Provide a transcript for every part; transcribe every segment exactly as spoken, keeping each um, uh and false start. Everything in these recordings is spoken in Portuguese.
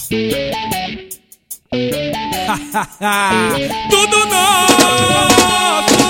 Tudo nosso.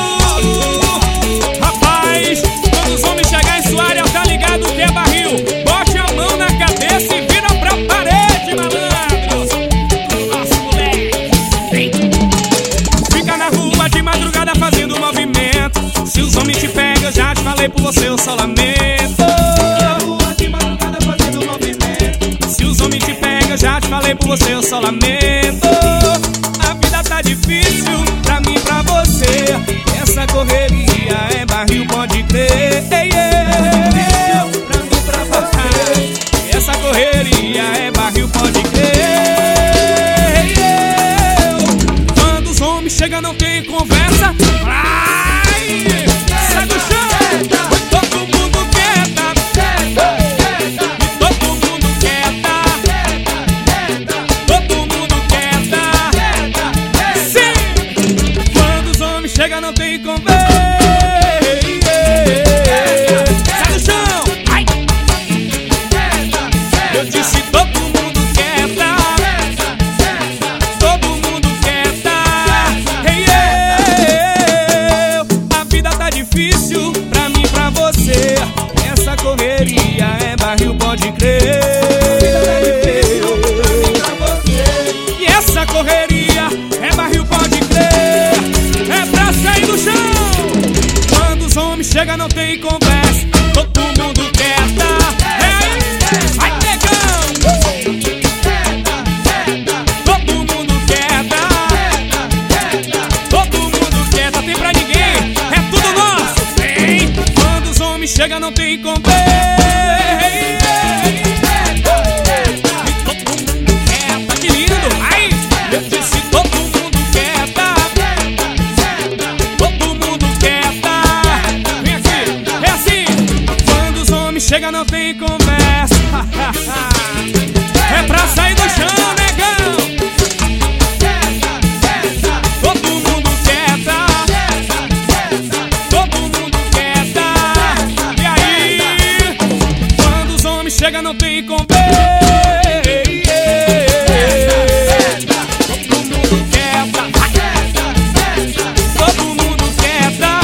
Rapaz, quando os homens chegar em sua área, tá ligado que é barril. Bote a mão na cabeça e vira pra parede, malandro. Nossa, moleque. Vem. Fica na rua de madrugada fazendo movimento. Se os homens te pegam, eu já te falei por você, eu só lamento. Na rua de madrugada fazendo movimento. Se os homens te pegam, eu já te falei por você, eu só lamento. A vida tá difícil pra mim e pra você. Essa correria é barril, pode crer. Ei, eu, pra mim e pra você. Essa correria é barril, pode crer. Ei, eu. Quando os homens chegam não tem conversa. Ai, sai do chão. Todo mundo quer tá. E todo mundo quer tá. Todo mundo quer tá. Sim. Quando os homens chegam não tem conversa. Sai do chão. Ai. Eu disse todo mundo quer tá. Todo mundo quer tá. Ei, eu. A vida tá difícil pra mim e pra você. Essa correria é barril, pode crer. E essa correria é barril, pode crer. É pra sair do chão. Quando os homens chegam não tem conversa. Todo mundo quer tá. Ai, negão. Todo mundo quer tá. Todo mundo quer tá. Tem pra ninguém. É tudo nosso. Vem. Quando os homens chegam não tem conversa. E todo mundo quer tá. Que lindo. Ai, eu disse todo mundo quer tá. Todo mundo quer tá. Vem aqui. É assim. Quando os homens chegam não tem conversa. É pra sair do chão, negão. Todo mundo quer tá. Todo mundo quer tá. E aí? Quando os homens chegam não tem conversa. Todo mundo quer tá. Todo mundo quer tá.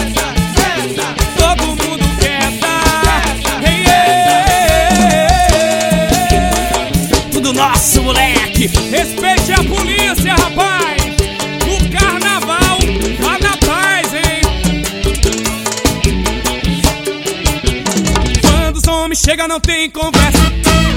Todo mundo quer tá. Ei, ei. Tudo nosso, moleque. Respeite a polícia, rapaz. No carnaval, vá na paz, hein. Quando os homens chegam não tem conversa.